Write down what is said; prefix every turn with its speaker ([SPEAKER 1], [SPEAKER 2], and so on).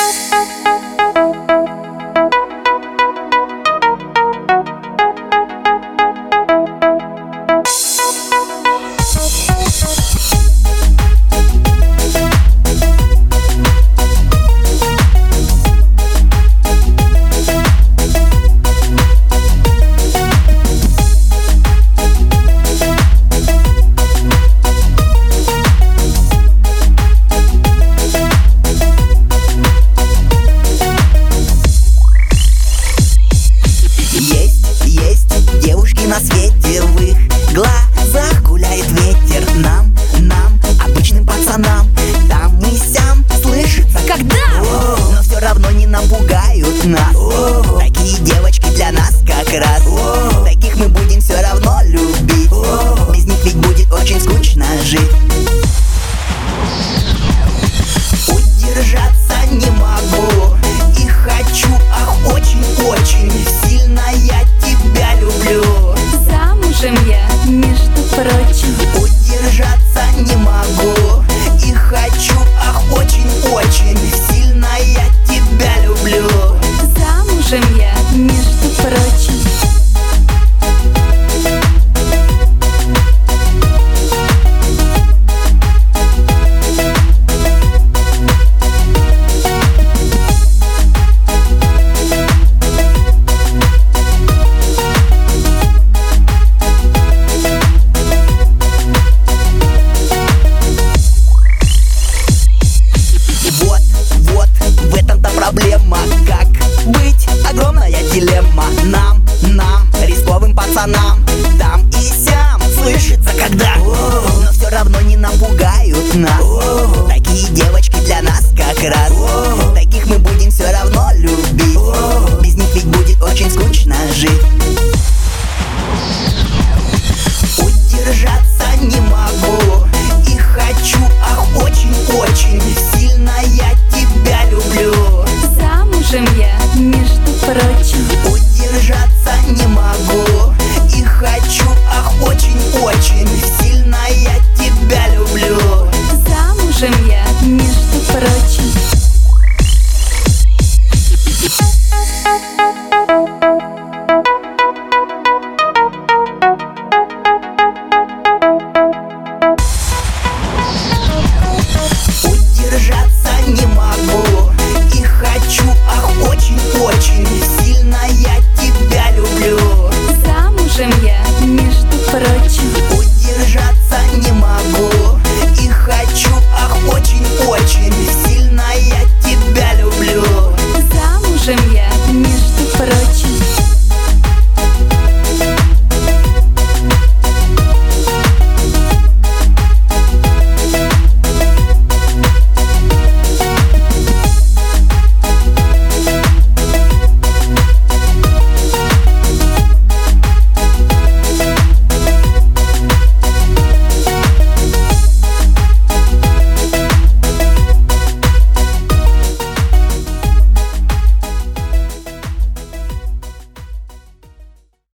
[SPEAKER 1] На свете в их глазах гуляет ветер. Нам, обычным пацанам, там и сям слышится
[SPEAKER 2] когда?
[SPEAKER 1] Но все равно не напугают нас. Такие девочки для нас как раз. Таких мы будем все равно любить. Без них ведь будет очень скучно жить. Удержаться не могу и хочу, ах, очень-очень сильно я тебя люблю.
[SPEAKER 2] Замужем я, между прочим.
[SPEAKER 1] Удержаться не могу и хочу, ах, очень-очень сильно я тебя люблю.
[SPEAKER 2] Замужем я, между прочим.
[SPEAKER 1] Вот в этом-то проблема. Как быть? Огромная дилемма.